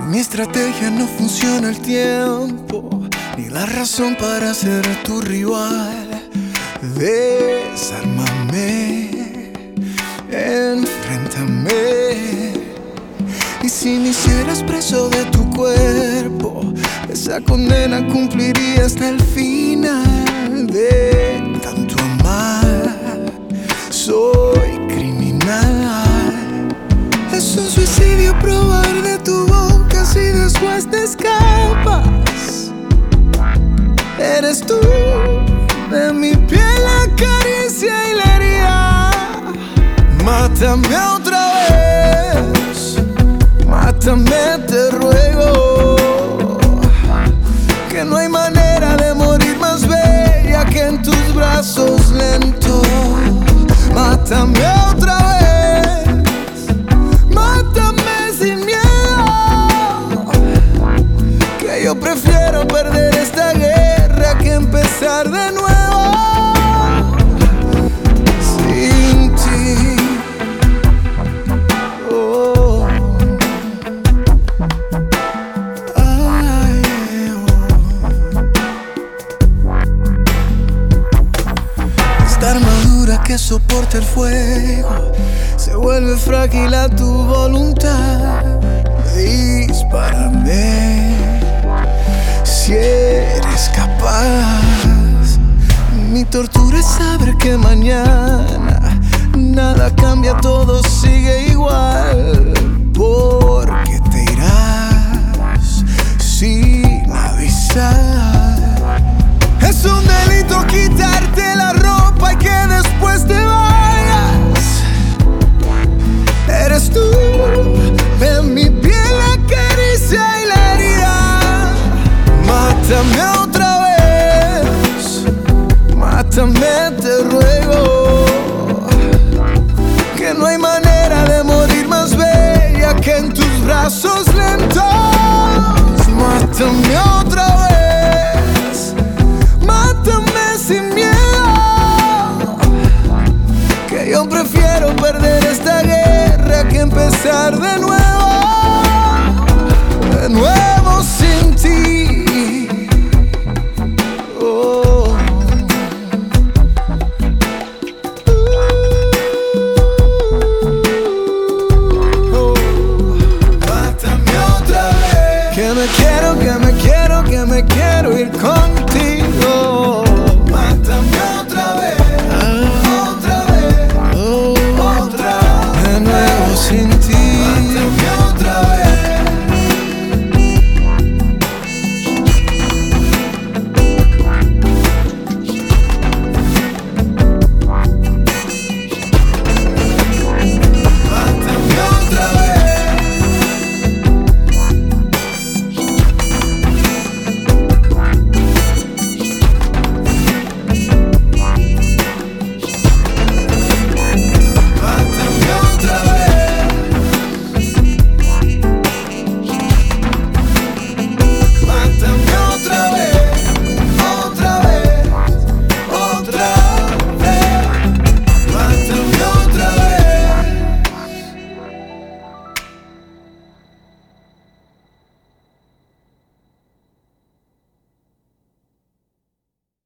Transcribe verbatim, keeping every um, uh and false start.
mi estrategia no funciona el tiempo, ni la razón para ser tu rival. Desármame, enfréntame. Y si me hicieras preso de tu cuerpo, esa condena cumpliría hasta el final. De tanto amar, soy criminal. Es un suicidio probar de tu boca si después te escapas. Eres tú, de mi piel la caricia y la herida. Mátame otra vez, mátame te ruego, que no hay manera de morir más bella que en tus brazos lentos. Mátame otra vez, mátame sin miedo, que yo prefiero perder esta guerra que empezar de nuevo sin ti. Oh. Ay, oh. Esta armadura que soporta el fuego se vuelve frágil a tu voluntad. Dispárame si eres capaz. Mi tortura es saber que mañana nada cambia, todo sigue igual. Porque te irás sin avisar. Es un delito quitarte la ropa y que después te vayas. Eres tú, de mi piel la caricia y la herida. Mátame otra vez, mátame te ruego, que no hay manera de morir más bella que en tus brazos lentos. Mátame otra vez, mátame sin miedo, que yo prefiero perder esta guerra que empezar de nuevo, de nuevo sin ti. Oh. Oh. Mátame otra vez, que me quiero, que me quiero, que me quiero ir contigo. Mátame otra vez.